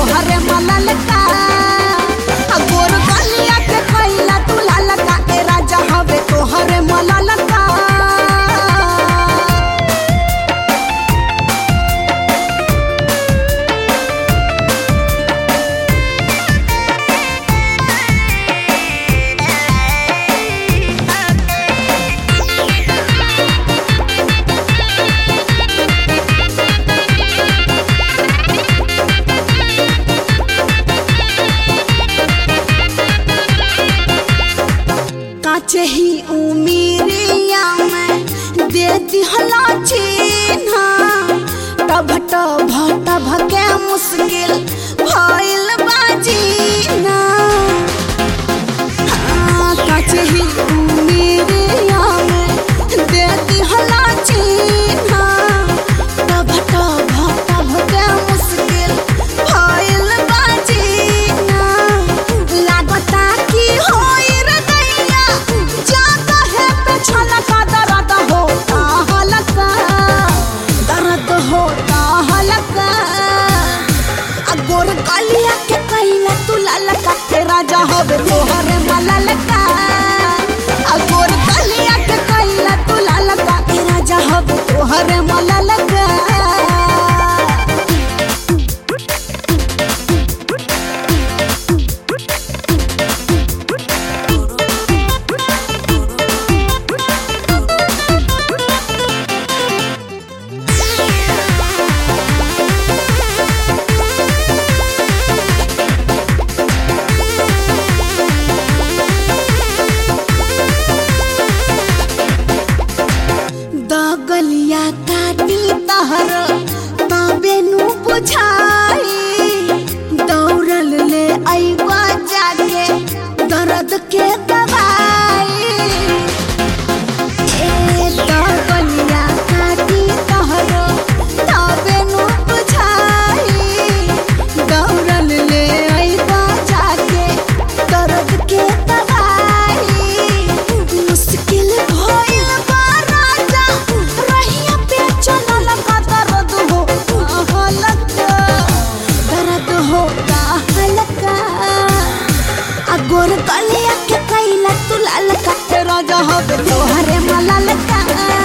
तोहरे मलल का गोर गलिया के कैला तू लाल का ए राजा हवे तोहरे मलल का ही उमीरिया में देती हला चिन्हा तब तब के मुश्किल भइल बाजीना काचे ही उमीरिया में देती हला चिन्हा तब के मुश्किल भइल बाजीना लागता की होई छलका दर्द होता हलका दर्द होता हलका गोर गलिया के कैला तू ललका के राजा होवे तोहरे मललका गोर गलिया के कैला तू ललका के राजा होवे तोहरे मललका गलिया काटी तहर तबे नु बुझाई दौड़ल ले आईबा जाके दर्द के दवाई ए गलिया काटी तहर तबे नु बुझाई दौड़ल ले आईबा जाके दर्द के दवाई मुश्किल भइल गोर गलिया के कैला तू लाल का राजा होवे तोहरे मलल का